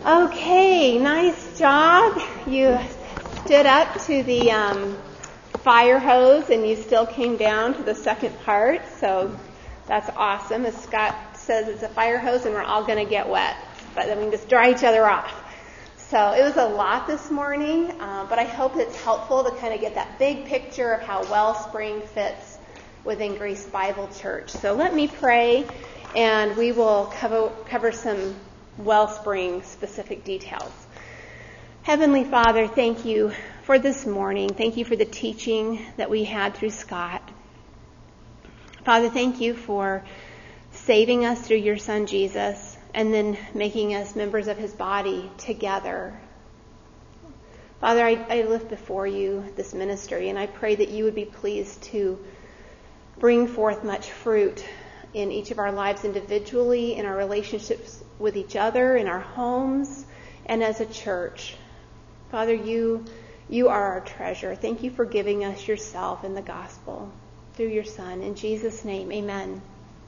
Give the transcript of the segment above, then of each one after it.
Okay, nice job. You stood up to the fire hose and you still came down to the second part, so that's awesome. As Scott says, it's a fire hose and we're all going to get wet, but then we can just dry each other off. So it was a lot this morning, but I hope it's helpful to kind of get that big picture of how Wellspring fits within Grace Bible Church. So let me pray, and we will cover some Wellspring specific details. Heavenly Father, thank you for this morning. Thank you for the teaching that we had through Scott. Father, thank you for saving us through your Son Jesus and then making us members of his body together. Father, I lift before you this ministry, and I pray that you would be pleased to bring forth much fruit in each of our lives individually, in our relationships with each other, in our homes, and as a church. Father, you are our treasure. Thank you for giving us yourself in the gospel through your Son. In Jesus' name, amen.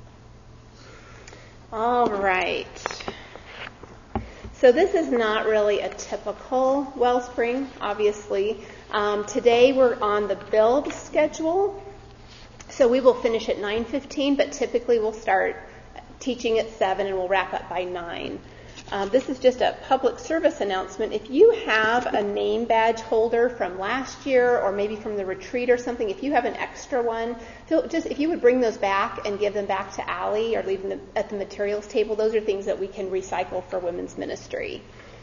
All right. So this is not really a typical Wellspring, obviously. Today we're on the build schedule. So we will finish at 9:15, but typically we'll start teaching at 7 and we'll wrap up by 9. This is just a public service announcement. If you have a name badge holder from last year or maybe from the retreat or something, if you have an extra one, if you would bring those back and give them back to Allie or leave them at the materials table, those are things that we can recycle for women's ministry.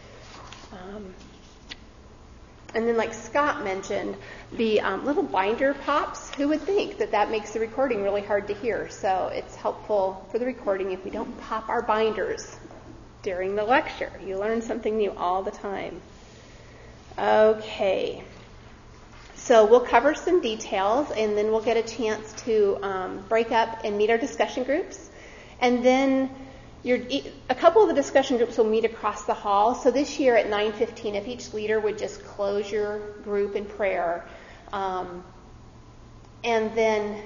And then like Scott mentioned, the little binder pops, who would think that makes the recording really hard to hear? So it's helpful for the recording if we don't pop our binders during the lecture. You learn something new all the time. Okay. So we'll cover some details, and then we'll get a chance to break up and meet our discussion groups. And then a couple of the discussion groups will meet across the hall. So this year at 9:15, if each leader would just close your group in prayer. And then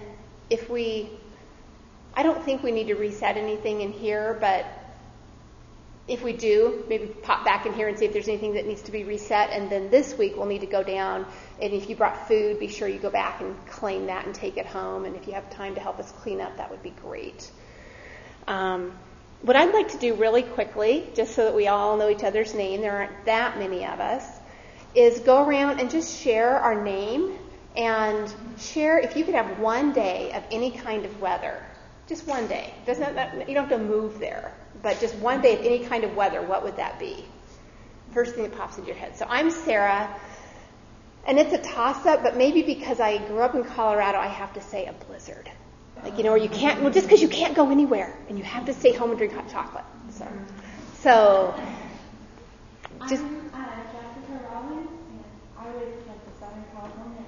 I don't think we need to reset anything in here, but if we do, maybe pop back in here and see if there's anything that needs to be reset. And then this week we'll need to go down, and if you brought food, be sure you go back and claim that and take it home. And if you have time to help us clean up, that would be great. What I'd like to do really quickly, just so that we all know each other's name, there aren't that many of us, is go around and just share our name and share if you could have one day of any kind of weather. Just one day. You don't have to move there, but just one day of any kind of weather, what would that be? First thing that pops into your head. So I'm Sarah, and it's a toss-up, but maybe because I grew up in Colorado, I have to say a blizzard. Or you can't, just because you can't go anywhere, and you have to stay home and drink hot chocolate. So just... I'm Jessica Rollins, and I would like the Southern California,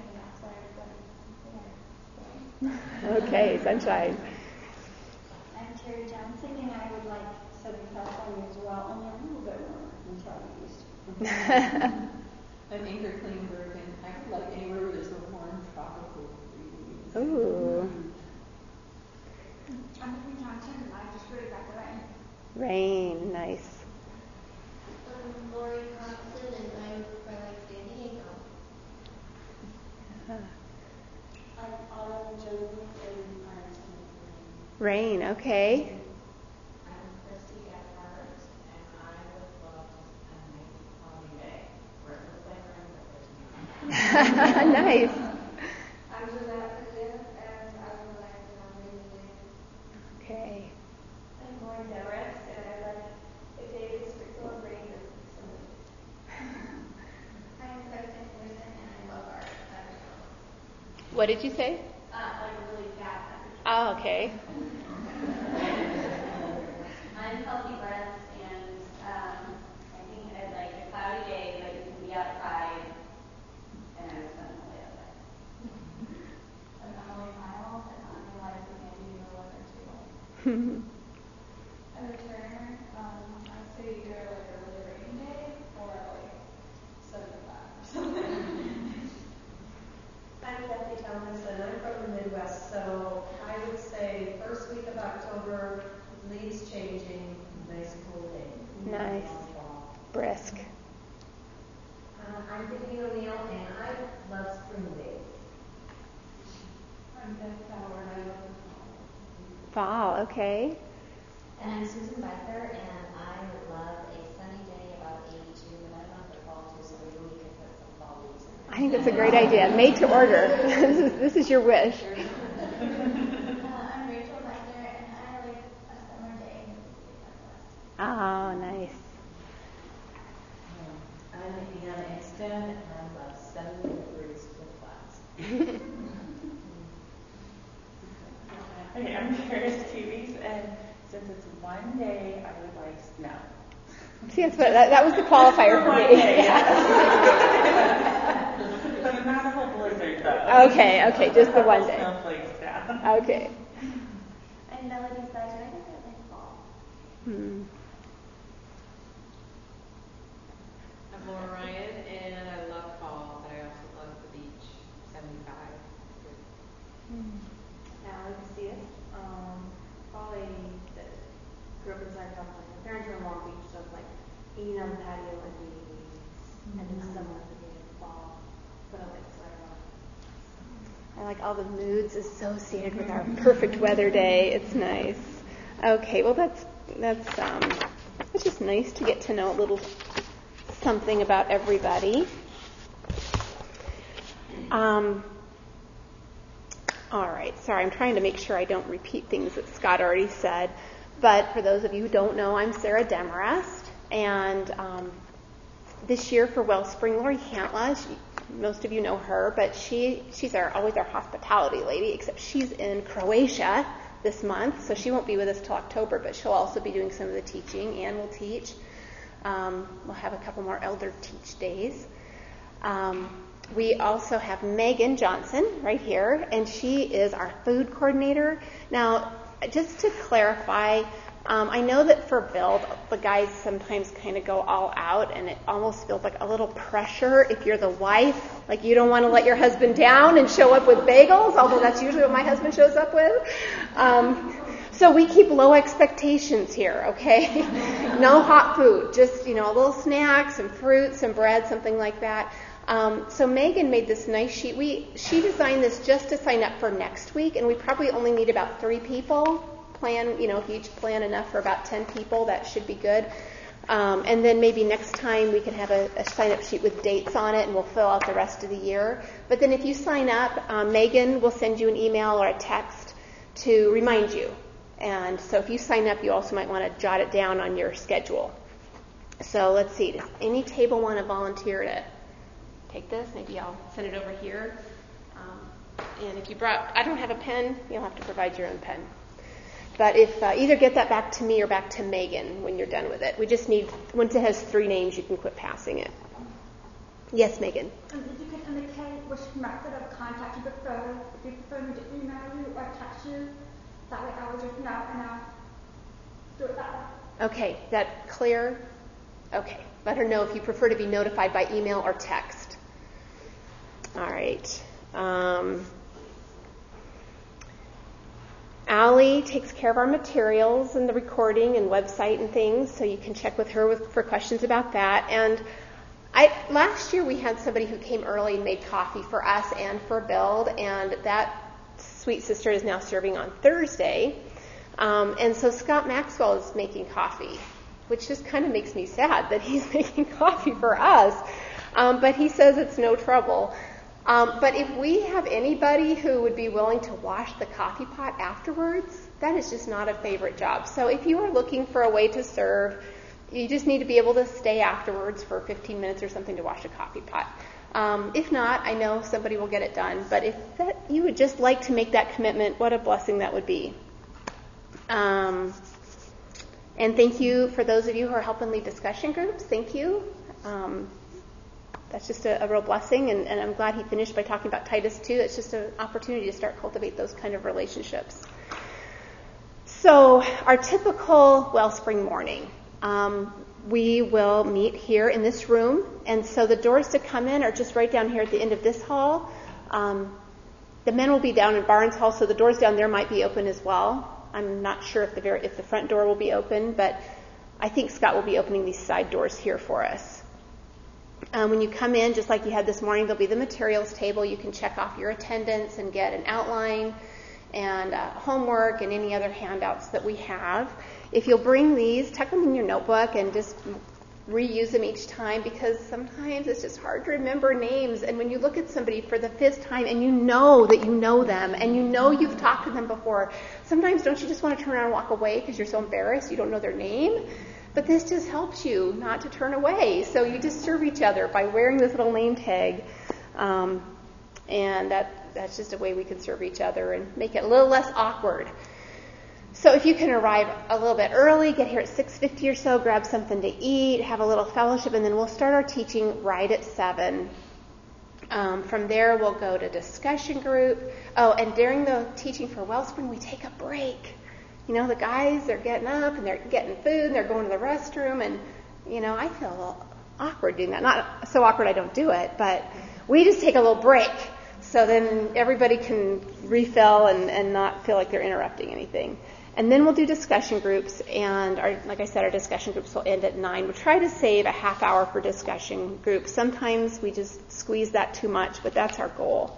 and that's why Okay, sunshine. I'm Terry Johnson, and I would like Southern California as well, only a little bit warmer than Southeast. I'm Ingrid Klingberg, and I would like anywhere where there's a warm tropical breeze. Ooh. I'm Henry Johnson, and I just really got the rain. Rain, nice. I'm Lori Thompson, and I like San Diego. I'm Autumn Jones, and I'm Rain, okay. I'm Christy Gephardt, and I would love to spend a nice cloudy day where it looks like rain, but there's no. Nice. I'm Jeanette Virginia, and I would like to have a rainy day. Okay. I'm Lauren Demarest, and I'd like a day to sprinkle of rain and some. I'm Kristen Gleason, and I love art. What did you say? Like really fast. Oh, okay. I'm Kelsey Brents, and I think I'd like a cloudy day, but you can be outside, and I would spend the whole day outside. I'm Emily Miles, and I like the candy in the weather too. I'm a Turner. I say either like a really rainy day or like 75. I'm Kathy Tomlinson. I'm from the Midwest, so I would say brisk. I'm Tiffany O'Neill, and I love spring days. I'm Beth Howard. I love Fall, okay. And I'm Susan Becker, and I love a sunny day about 82, and I love the fall too, so we really could put some fall leaves in there. I think that's a great idea. Made to order. This is your wish. I'm Rachel Becker, and I like a summer day in the Pacific Northwest. Oh, nice. I'm Indiana Exton, and I love 70 degrees with clouds. Okay, I'm Paris Teeves, and since it's one day, I would like snow. See, that was the qualifier for me. One day, yeah. But not a whole blizzard, though. Okay, just the one day. Snowflakes down. Okay. I'm Melody Sledge, and I think I like fall. I'm Laura Ryan, and I love fall, but I also love the beach. 75. Natalie Casillas, probably that grew up in Southern California. My parents are in Long Beach, so it's like eating on the patio and reading leaves, and it's summer at the beginning of fall. But I like sweater on. I like all the moods associated with our perfect weather day. It's nice. Okay, well that's just nice to get to know a little something about everybody. All right, sorry, I'm trying to make sure I don't repeat things that Scott already said. But for those of you who don't know, I'm Sarah Demarest, and this year for Wellspring, Lori Hantla, most of you know her, but she's always our hospitality lady, except she's in Croatia this month, so she won't be with us till October, but she'll also be doing some of the teaching. Anne will teach. We'll have a couple more elder teach days. We also have Megan Johnson right here, and she is our food coordinator. Now, just to clarify, I know that for Build, the guys sometimes kind of go all out, and it almost feels like a little pressure if you're the wife. Like you don't want to let your husband down and show up with bagels, although that's usually what my husband shows up with. So we keep low expectations here, okay? No hot food, just, little snacks and fruits and bread, something like that. So Megan made this nice sheet. She designed this just to sign up for next week, and we probably only need about 3 people. If you each plan enough for about 10 people, that should be good. And then maybe next time we can have a sign-up sheet with dates on it, and we'll fill out the rest of the year. But then if you sign up, Megan will send you an email or a text to remind you. And so if you sign up, you also might want to jot it down on your schedule. So let's see. Does any table want to volunteer to take this? Maybe I'll send it over here. And if you I don't have a pen, you'll have to provide your own pen. But if either get that back to me or back to Megan when you're done with it. We just need, once it has 3 names, you can quit passing it. Yes, Megan. If you can indicate which method of contact you prefer, if you prefer me to email you or text you, that way I will just know and I'll do it that way. Okay, that clear? Okay, let her know if you prefer to be notified by email or text. All right. Allie takes care of our materials and the recording and website and things, so you can check with her for questions about that. And last year we had somebody who came early and made coffee for us and for Build, and that sweet sister is now serving on Thursday. And so Scott Maxwell is making coffee, which just kind of makes me sad that he's making coffee for us. But he says it's no trouble. But if we have anybody who would be willing to wash the coffee pot afterwards, that is just not a favorite job. So if you are looking for a way to serve, you just need to be able to stay afterwards for 15 minutes or something to wash a coffee pot. If not, I know somebody will get it done. But if you would just like to make that commitment, what a blessing that would be. And thank you for those of you who are helping lead discussion groups. Thank you. That's just a real blessing, and I'm glad he finished by talking about Titus too. It's just an opportunity to start cultivate those kind of relationships. So our typical Wellspring morning, we will meet here in this room, and so the doors to come in are just right down here at the end of this hall. The men will be down in Barnes Hall, so the doors down there might be open as well. I'm not sure if the front door will be open, but I think Scott will be opening these side doors here for us. When you come in, just like you had this morning, there'll be the materials table. You can check off your attendance and get an outline and homework and any other handouts that we have. If you'll bring these, tuck them in your notebook and just reuse them each time, because sometimes it's just hard to remember names. And when you look at somebody for the 5th time and you know that you know them and you know you've talked to them before, sometimes don't you just want to turn around and walk away because you're so embarrassed you don't know their name? But this just helps you not to turn away. So you just serve each other by wearing this little name tag. And that's just a way we can serve each other and make it a little less awkward. So if you can arrive a little bit early, get here at 6:50 or so, grab something to eat, have a little fellowship, and then we'll start our teaching right at 7. From there, we'll go to discussion group. Oh, and during the teaching for Wellspring, we take a break. You know, the guys, they're getting up and they're getting food and they're going to the restroom, and, you know, I feel a little awkward doing that. Not so awkward I don't do it, but we just take a little break so then everybody can refill and not feel like they're interrupting anything. And then we'll do discussion groups, and like I said, our discussion groups will end at 9. We'll try to save a half hour for discussion groups. Sometimes we just squeeze that too much, but that's our goal.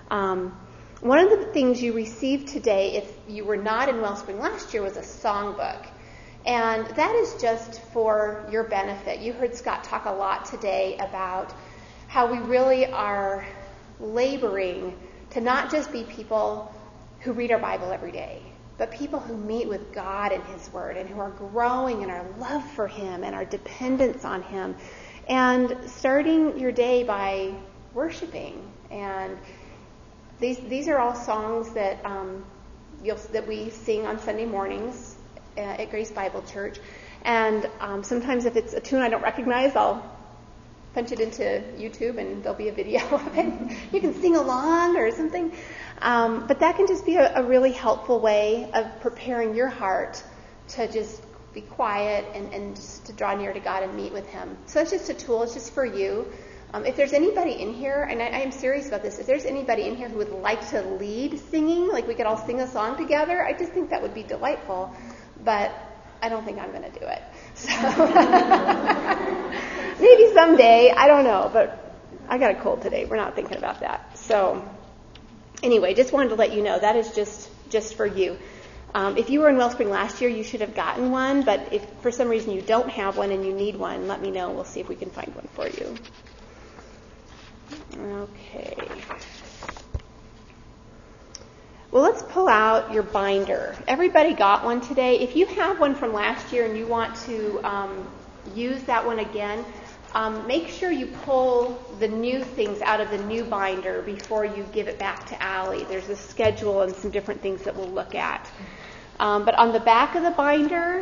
One of the things you received today, if you were not in Wellspring last year, was a songbook. And that is just for your benefit. You heard Scott talk a lot today about how we really are laboring to not just be people who read our Bible every day, but people who meet with God and His Word and who are growing in our love for Him and our dependence on Him. And starting your day by worshiping. And these are all songs that that we sing on Sunday mornings at Grace Bible Church. And sometimes if it's a tune I don't recognize, I'll punch it into YouTube and there'll be a video of it. You can sing along or something. But that can just be a really helpful way of preparing your heart to just be quiet and just to draw near to God and meet with Him. So it's just a tool. It's just for you. If there's anybody in here, and I am serious about this, if there's anybody in here who would like to lead singing, like we could all sing a song together, I just think that would be delightful. But I don't think I'm going to do it. So maybe someday, I don't know. But I got a cold today. We're not thinking about that. So anyway, just wanted to let you know that is just for you. If you were in Wellspring last year, you should have gotten one. But if for some reason you don't have one and you need one, let me know. We'll see if we can find one for you. Okay. Well, let's pull out your binder. Everybody got one today. If you have one from last year and you want to use that one again, make sure you pull the new things out of the new binder before you give it back to Allie. There's a schedule and some different things that we'll look at. But on the back of the binder,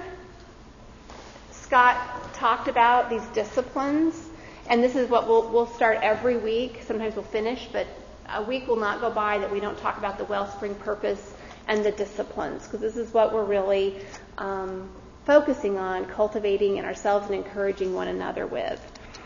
Scott talked about these disciplines. And this is what we'll start every week. Sometimes we'll finish, but a week will not go by that we don't talk about the Wellspring purpose and the disciplines, because this is what we're really focusing on, cultivating in ourselves and encouraging one another with.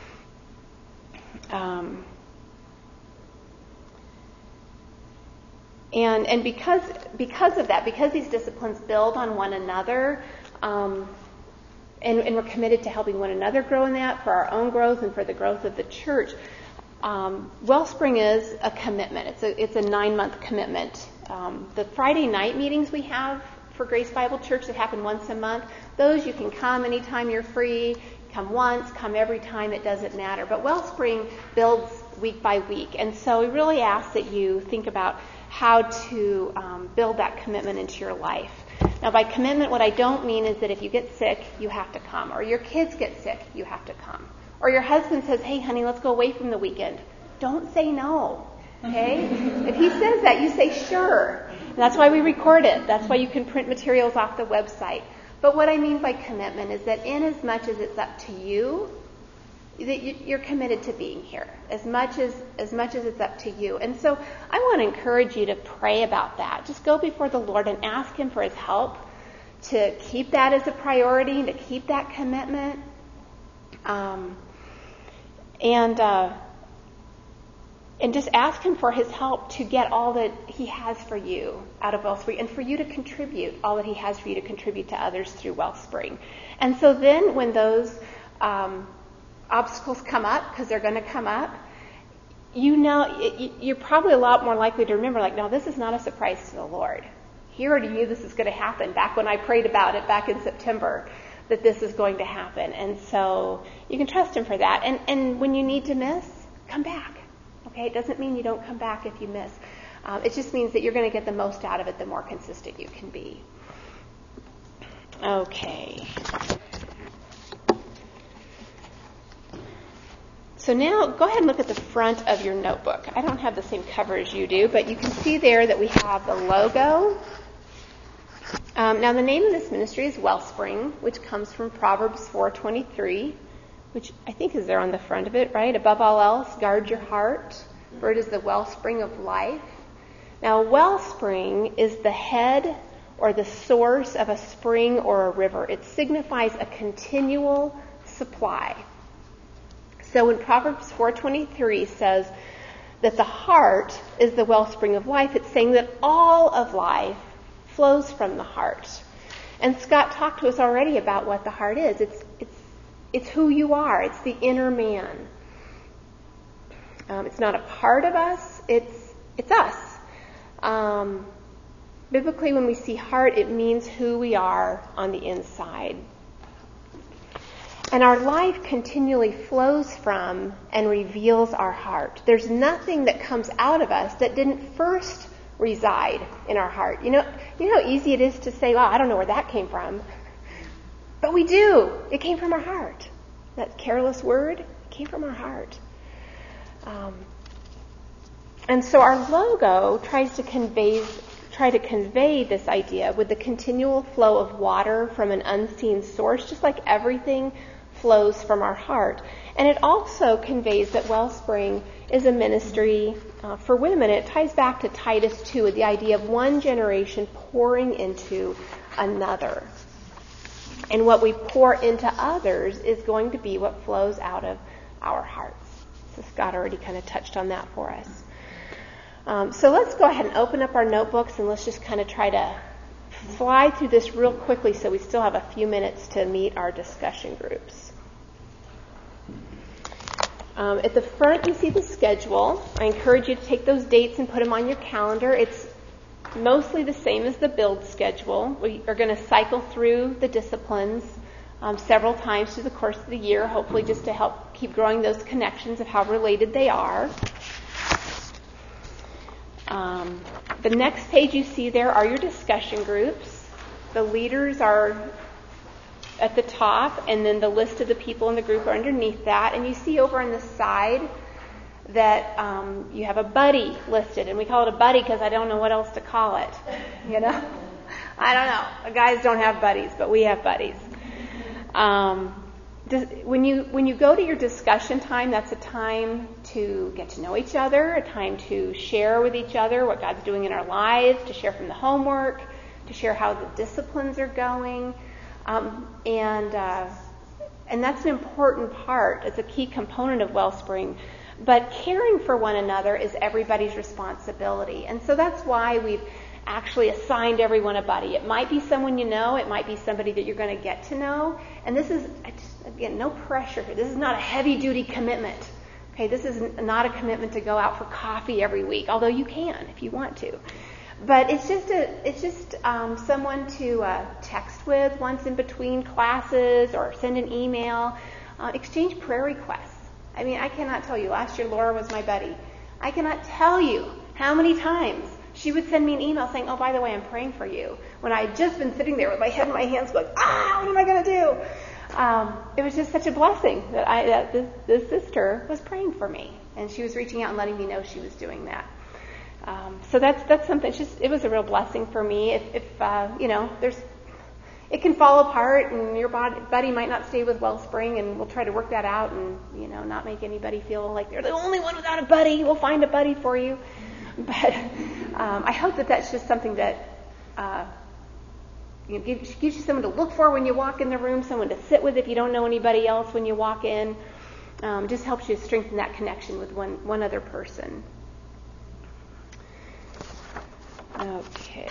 And because of that, because these disciplines build on one another, and we're committed to helping one another grow in that for our own growth and for the growth of the church. Wellspring is a commitment. It's a 9-month commitment. The Friday night meetings we have for Grace Bible Church that happen once a month, those you can come anytime you're free, come once, come every time, it doesn't matter. But Wellspring builds week by week. And so we really ask that you think about how to build that commitment into your life. Now, by commitment, what I don't mean is that if you get sick, you have to come. Or your kids get sick, you have to come. Or your husband says, hey, honey, let's go away from the weekend. Don't say no, okay? If he says that, you say sure. And that's why we record it. That's why you can print materials off the website. But what I mean by commitment is that in as much as it's up to you, that you're committed to being here, as much as it's up to you. And so I want to encourage you to pray about that. Just go before the Lord and ask Him for His help to keep that as a priority and to keep that commitment. And And just ask him for his help to get all that he has for you out of Wellspring, and for you to contribute all that he has for you to contribute to others through Wellspring. And so then when those obstacles come up, because they're going to come up, you're probably a lot more likely to remember, like, no, this is not a surprise to the Lord. He already knew this is going to happen back when I prayed about it back in September, that this is going to happen. And so you can trust him for that. And when you need to miss, come back. Okay, it doesn't mean you don't come back if you miss. It just means that you're going to get the most out of it the more consistent you can be. Okay. So now go ahead and look at the front of your notebook. I don't have the same cover as you do, but you can see there that we have the logo. Now the name of this ministry is Wellspring, which comes from Proverbs 4:23. Which I think is there on the front of it, right? Above all else, guard your heart, for it is the wellspring of life. Now, wellspring is the head or the source of a spring or a river. It signifies a continual supply. So when Proverbs 4:23 says that the heart is the wellspring of life, it's saying that all of life flows from the heart. And Scott talked to us already about what the heart is. It's who you are. It's the inner man. It's not a part of us. It's us. Biblically, when we see heart, it means who we are on the inside. And our life continually flows from and reveals our heart. There's nothing that comes out of us that didn't first reside in our heart. You know how easy it is to say, well, I don't know where that came from. But we do. It came from our heart. That careless word came from our heart. And so our logo tries to convey this idea with the continual flow of water from an unseen source, just like everything flows from our heart. And it also conveys that Wellspring is a ministry for women. It ties back to Titus 2 with the idea of one generation pouring into another. And what we pour into others is going to be what flows out of our hearts. So Scott already kind of touched on that for us. So let's go ahead and open up our notebooks, and let's just kind of try to fly through this real quickly so we still have a few minutes to meet our discussion groups. At the front, you see the schedule. I encourage you to take those dates and put them on your calendar. It's mostly the same as the build schedule. We are going to cycle through the disciplines several times through the course of the year, hopefully just to help keep growing those connections of how related they are. The next page you see there are your discussion groups. The leaders are at the top, and then the list of the people in the group are underneath that. And you see over on the side that you have a buddy listed, and we call it a buddy because I don't know what else to call it. I don't know. The guys don't have buddies, but we have buddies. When you go to your discussion time, that's a time to get to know each other, a time to share with each other what God's doing in our lives, to share from the homework, to share how the disciplines are going, and that's an important part. It's a key component of Wellspring. But caring for one another is everybody's responsibility. And so that's why we've actually assigned everyone a buddy. It might be someone you know. It might be somebody that you're going to get to know. And this is, again, no pressure here. This is not a heavy-duty commitment. Okay, this is not a commitment to go out for coffee every week, although you can if you want to. But it's just someone to text with once in between classes, or send an email, exchange prayer requests. I mean, I cannot tell you. Last year, Laura was my buddy. I cannot tell you how many times she would send me an email saying, oh, by the way, I'm praying for you, when I had just been sitting there with my head in my hands going, what am I going to do? It was just such a blessing that this sister was praying for me, and she was reaching out and letting me know she was doing that. So that's something. It was a real blessing for me. It can fall apart, and your buddy might not stay with Wellspring, and we'll try to work that out, and not make anybody feel like they're the only one without a buddy. We'll find a buddy for you. But I hope that that's just something that gives you someone to look for when you walk in the room, someone to sit with if you don't know anybody else when you walk in. It just helps you strengthen that connection with one other person. Okay.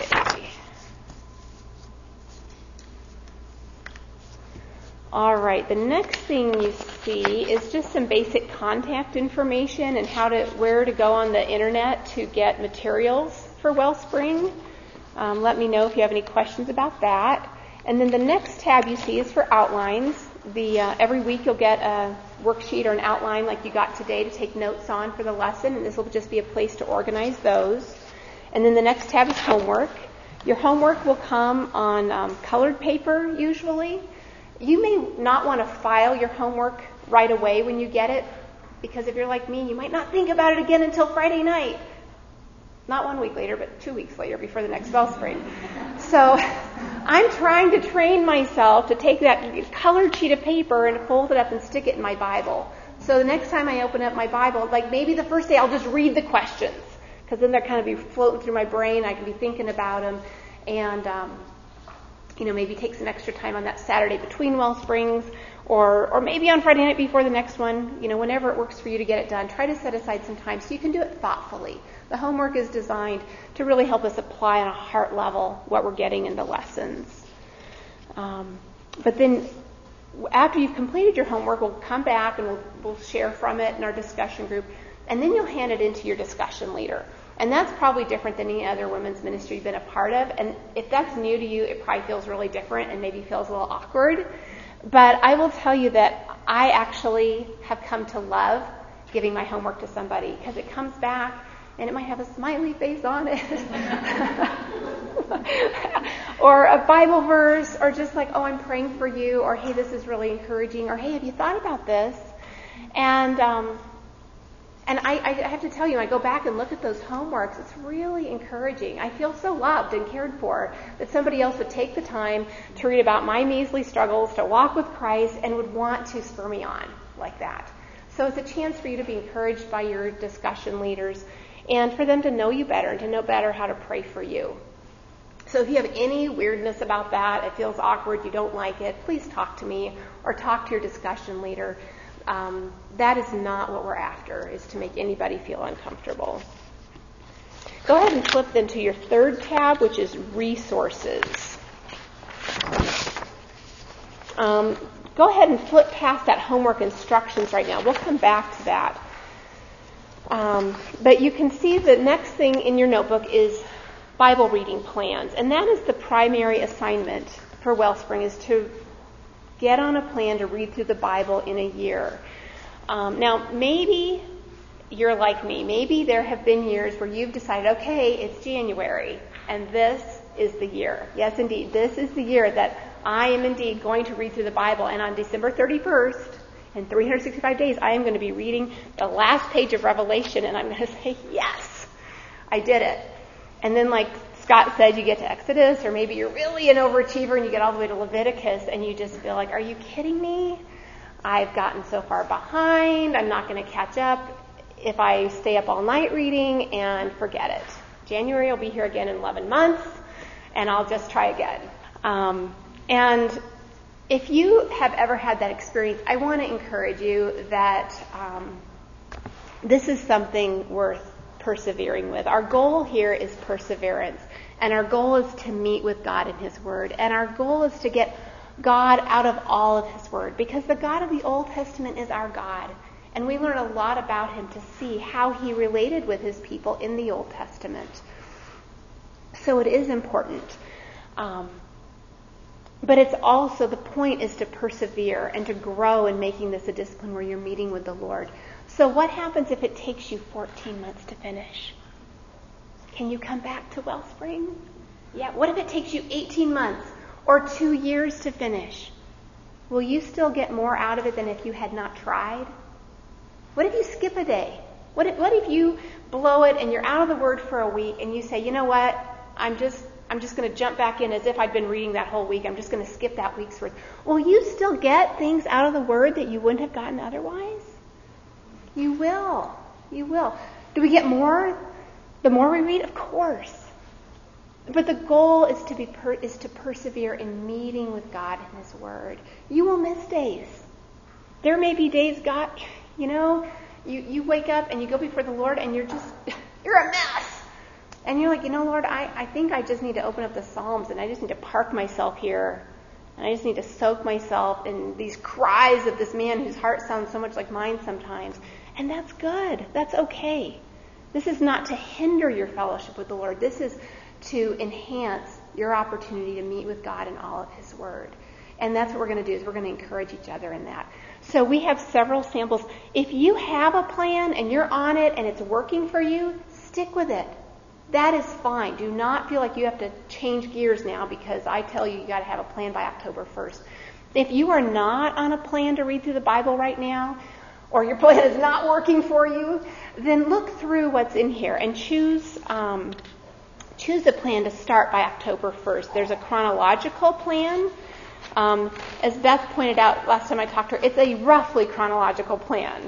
All right, the next thing you see is just some basic contact information and where to go on the internet to get materials for Wellspring. Let me know if you have any questions about that. And then the next tab you see is for outlines. Every week you'll get a worksheet or an outline like you got today to take notes on for the lesson, and this will just be a place to organize those. And then the next tab is homework. Your homework will come on colored paper usually. You may not want to file your homework right away when you get it, because if you're like me, you might not think about it again until Friday night. Not 1 week later, but 2 weeks later before the next Wellspring. So I'm trying to train myself to take that colored sheet of paper and fold it up and stick it in my Bible. So the next time I open up my Bible, like maybe the first day I'll just read the questions, because then they'll kind of be floating through my brain. I can be thinking about them. And maybe take some extra time on that Saturday between Wellsprings, or maybe on Friday night before the next one, whenever it works for you to get it done. Try to set aside some time so you can do it thoughtfully. The homework is designed to really help us apply on a heart level what we're getting in the lessons. But then after you've completed your homework, we'll come back and we'll share from it in our discussion group, and then you'll hand it into your discussion leader. And that's probably different than any other women's ministry you've been a part of. And if that's new to you, it probably feels really different and maybe feels a little awkward. But I will tell you that I actually have come to love giving my homework to somebody, because it comes back and it might have a smiley face on it. Or a Bible verse, or just like, oh, I'm praying for you, or hey, this is really encouraging, or hey, have you thought about this? And I have to tell you, I go back and look at those homeworks, it's really encouraging. I feel so loved and cared for that somebody else would take the time to read about my measly struggles, to walk with Christ, and would want to spur me on like that. So it's a chance for you to be encouraged by your discussion leaders, and for them to know you better and to know better how to pray for you. So if you have any weirdness about that, it feels awkward, you don't like it, please talk to me or talk to your discussion leader. That is not what we're after, is to make anybody feel uncomfortable. Go ahead and flip then to your third tab, which is resources. Go ahead and flip past that homework instructions right now. We'll come back to that. But you can see the next thing in your notebook is Bible reading plans. And that is the primary assignment for Wellspring, is to get on a plan to read through the Bible in a year. Now, maybe you're like me. Maybe there have been years where you've decided, okay, it's January, and this is the year. Yes, indeed, this is the year that I am indeed going to read through the Bible. And on December 31st, in 365 days, I am going to be reading the last page of Revelation, and I'm going to say, yes, I did it. And then, like Scott said, you get to Exodus, or maybe you're really an overachiever and you get all the way to Leviticus, and you just feel like, are you kidding me? I've gotten so far behind, I'm not going to catch up if I stay up all night reading, and forget it. January will be here again in 11 months, and I'll just try again. And if you have ever had that experience, I want to encourage you that this is something worth persevering with. Our goal here is perseverance, and our goal is to meet with God in His Word, and our goal is to get God out of all of His Word, because the God of the Old Testament is our God, and we learn a lot about Him to see how He related with His people in the Old Testament. So it is important. But it's also, the point is to persevere and to grow in making this a discipline where you're meeting with the Lord. So what happens if it takes you 14 months to finish? Can you come back to Wellspring? Yeah. What if it takes you 18 months or 2 years to finish? Will you still get more out of it than if you had not tried? What if you skip a day? What if you blow it and you're out of the Word for a week and you say, you know what, I'm just going to jump back in as if I'd been reading that whole week. I'm just going to skip that week's Word. Will you still get things out of the Word that you wouldn't have gotten otherwise? You will. You will. Do we get more the more we read? Of course. But the goal is to persevere in meeting with God in His Word. You will miss days. There may be days You wake up and you go before the Lord and you're a mess. And you're like, Lord, I think I just need to open up the Psalms and I just need to park myself here. And I just need to soak myself in these cries of this man whose heart sounds so much like mine sometimes. And that's good. That's okay. This is not to hinder your fellowship with the Lord. This is to enhance your opportunity to meet with God in all of His Word. And that's what we're going to do, is we're going to encourage each other in that. So we have several samples. If you have a plan and you're on it and it's working for you, stick with it. That is fine. Do not feel like you have to change gears now because I tell you got to have a plan by October 1st. If you are not on a plan to read through the Bible right now, or your plan is not working for you, then look through what's in here and choose a plan to start by October 1st. There's a chronological plan. As Beth pointed out last time I talked to her, it's a roughly chronological plan.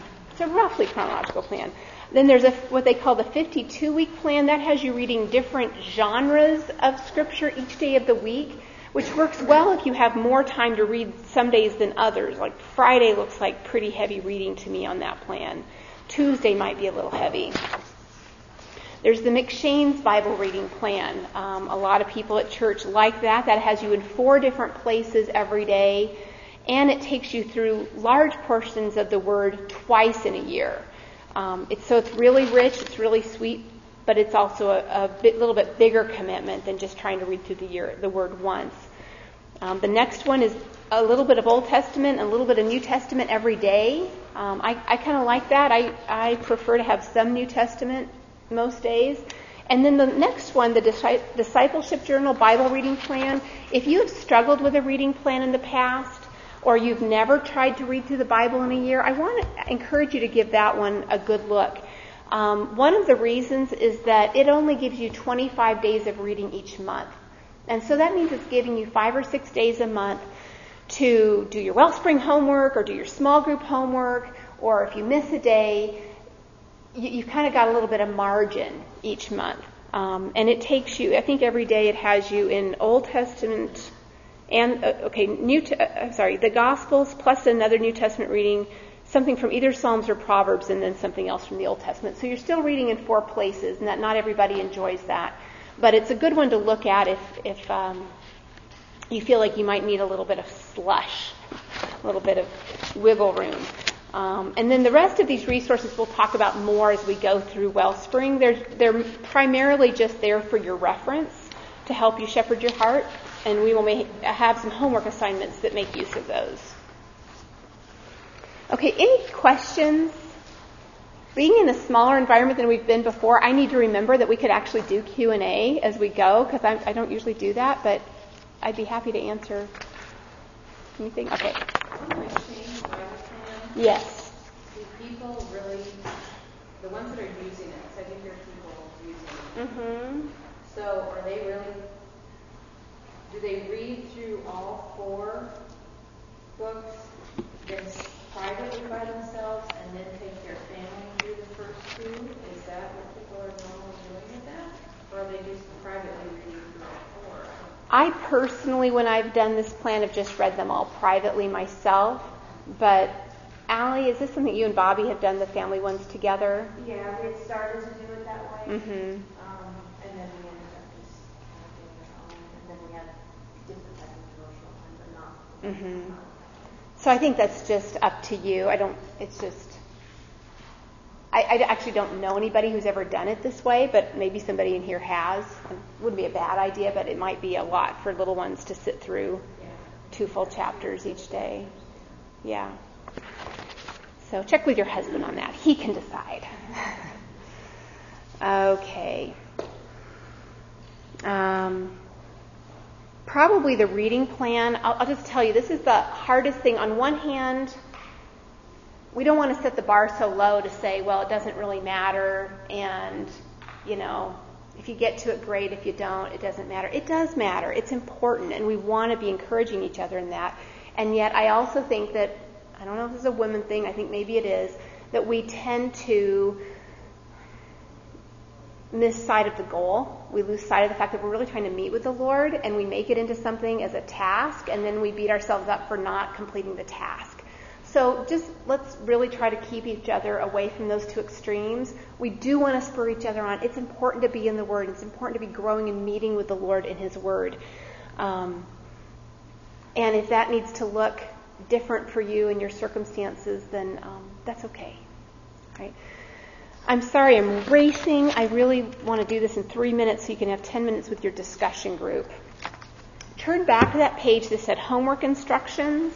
Then there's what they call the 52-week plan. That has you reading different genres of Scripture each day of the week, which works well if you have more time to read some days than others. Like Friday looks like pretty heavy reading to me on that plan. Tuesday might be a little heavy. There's the McShane's Bible reading plan. A lot of people at church like that. That has you in 4 different places every day, and it takes you through large portions of the Word twice in a year. It's really rich, it's really sweet, but it's also a little bit bigger commitment than just trying to read through the Word once. The next one is a little bit of Old Testament and a little bit of New Testament every day. I kind of like that. I prefer to have some New Testament most days. And then the next one, the Discipleship Journal Bible Reading Plan. If you have struggled with a reading plan in the past, or you've never tried to read through the Bible in a year, I want to encourage you to give that one a good look. One of the reasons is that it only gives you 25 days of reading each month. And so that means it's giving you 5 or 6 days a month to do your Wellspring homework or do your small group homework, or if you miss a day, you've kind of got a little bit of margin each month. And it takes you, I think every day it has you in Old Testament and, the Gospels plus another New Testament reading, something from either Psalms or Proverbs, and then something else from the Old Testament. So you're still reading in 4 places, and that not everybody enjoys that. But it's a good one to look at if you feel like you might need a little bit of slush, a little bit of wiggle room. And then the rest of these resources we'll talk about more as we go through Wellspring. They're primarily just there for your reference to help you shepherd your heart, and we will have some homework assignments that make use of those. Okay, any questions? Being in a smaller environment than we've been before, I need to remember that we could actually do Q&A as we go, because I don't usually do that, but I'd be happy to answer anything. Okay. Yes. Do people really, the ones that are using it, because I think there are people using it. Mm-hmm. So are they really, do they read through all 4 books then privately by themselves and then take their family through the first 2? Is that what people are normally doing with that? Or are they just privately reading through all 4? I personally, when I've done this plan, have just read them all privately myself, but Allie, is this something you and Bobby have done, the family ones together? Yeah, we had started to do it that way. Mm-hmm. And then we ended up just doing our own. And then we had different types of devotional ones, but not. Mm-hmm. So I think that's just up to you. I actually don't know anybody who's ever done it this way, but maybe somebody in here has. It wouldn't be a bad idea, but it might be a lot for little ones to sit through 2 full chapters each day. Yeah. So check with your husband on that. He can decide. Okay. Probably the reading plan. I'll just tell you, this is the hardest thing. On one hand, we don't want to set the bar so low to say, well, it doesn't really matter, and, if you get to it, great. If you don't, it doesn't matter. It does matter. It's important, and we want to be encouraging each other in that. And yet I also think that, I don't know if this is a women thing, I think maybe it is, that we tend to miss sight of the goal. We lose sight of the fact that we're really trying to meet with the Lord, and we make it into something as a task, and then we beat ourselves up for not completing the task. So just let's really try to keep each other away from those two extremes. We do want to spur each other on. It's important to be in the Word. It's important to be growing and meeting with the Lord in His Word. And if that needs to look different for you and your circumstances, then that's okay. Right? I'm sorry, I'm racing. I really want to do this in 3 minutes so you can have 10 minutes with your discussion group. Turn back to that page that said homework instructions.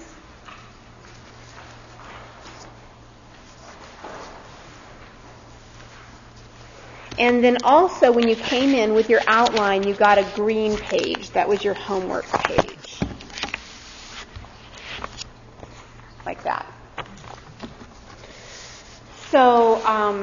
And then also when you came in with your outline, you got a green page. That was your homework page. Like that. So,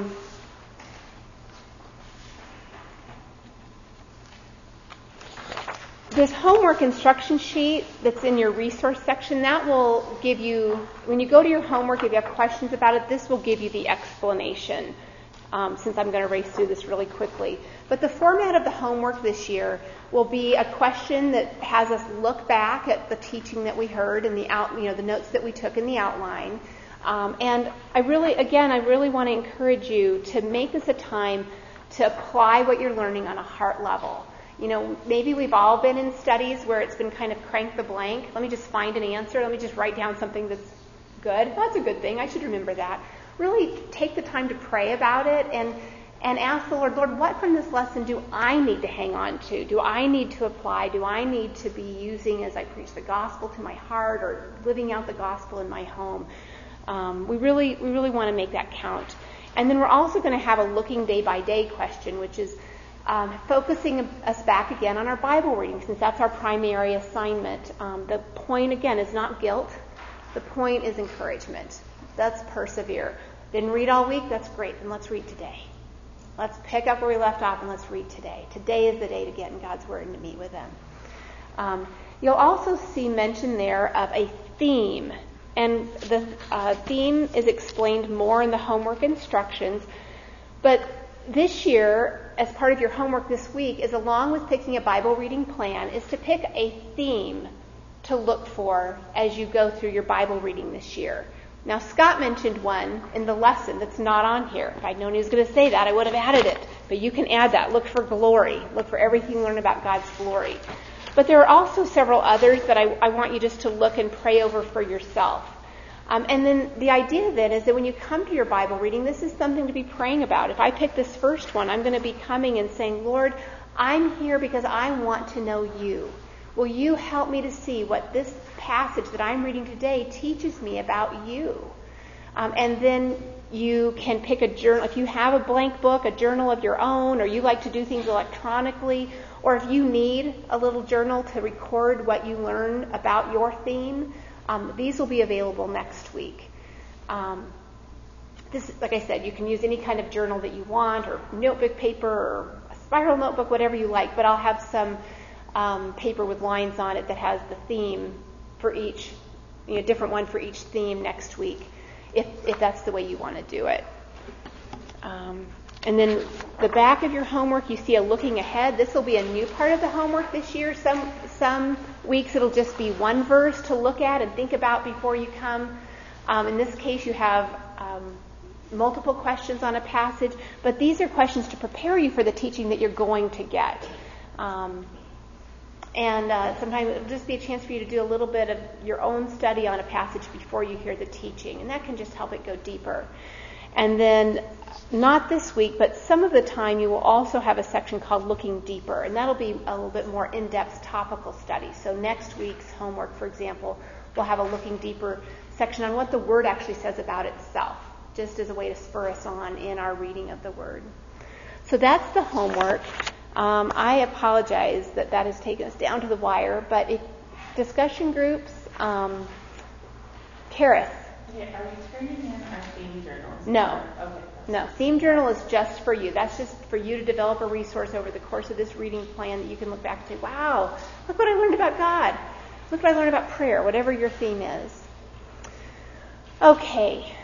this homework instruction sheet that's in your resource section, that will give you, when you go to your homework, if you have questions about it, this will give you the explanation, since I'm going to race through this really quickly. But the format of the homework this year will be a question that has us look back at the teaching that we heard and the notes that we took in the outline. And I really want to encourage you to make this a time to apply what you're learning on a heart level. Maybe we've all been in studies where it's been kind of crank the blank. Let me just find an answer. Let me just write down something that's good. That's a good thing. I should remember that. Really take the time to pray about it and ask the Lord, what from this lesson do I need to hang on to? Do I need to apply? Do I need to be using as I preach the gospel to my heart or living out the gospel in my home? We really want to make that count. And then we're also going to have a looking day by day question, which is focusing us back again on our Bible reading, since that's our primary assignment. The point, again, is not guilt. The point is encouragement. Let's persevere. Didn't read all week? That's great. Then let's read today. Let's pick up where we left off and let's read today. Today is the day to get in God's Word and to meet with Him. You'll also see mention there of a theme. And the theme is explained more in the homework instructions. But this year, as part of your homework this week, is along with picking a Bible reading plan, is to pick a theme to look for as you go through your Bible reading this year. Now, Scott mentioned one in the lesson that's not on here. If I'd known he was going to say that, I would have added it. But you can add that. Look for glory. Look for everything you learn about God's glory. But there are also several others that I want you just to look and pray over for yourself. And then the idea then is that when you come to your Bible reading, this is something to be praying about. If I pick this first one, I'm going to be coming and saying, Lord, I'm here because I want to know you. Will you help me to see what this passage that I'm reading today teaches me about you? And then you can pick a journal. If you have a blank book, a journal of your own, or you like to do things electronically, or if you need a little journal to record what you learn about your theme, these will be available next week. This, like I said, you can use any kind of journal that you want, or notebook paper, or a spiral notebook, whatever you like, but I'll have some paper with lines on it that has the theme for each, different one for each theme next week, if that's the way you want to do it. And then the back of your homework, you see a looking ahead. This will be a new part of the homework this year. Some weeks it'll just be one verse to look at and think about before you come. In this case, you have multiple questions on a passage, but these are questions to prepare you for the teaching that you're going to get. And sometimes it'll just be a chance for you to do a little bit of your own study on a passage before you hear the teaching, and that can just help it go deeper. And then, not this week, but some of the time you will also have a section called Looking Deeper, and that'll be a little bit more in-depth topical study. So next week's homework, for example, will have a Looking Deeper section on what the Word actually says about itself, just as a way to spur us on in our reading of the Word. So that's the homework. I apologize that has taken us down to the wire, but if discussion groups, Karis. Okay, are you turning in our theme journals? No. Okay. No, theme journal is just for you. That's just for you to develop a resource over the course of this reading plan that you can look back and say, wow, look what I learned about God. Look what I learned about prayer, whatever your theme is. Okay.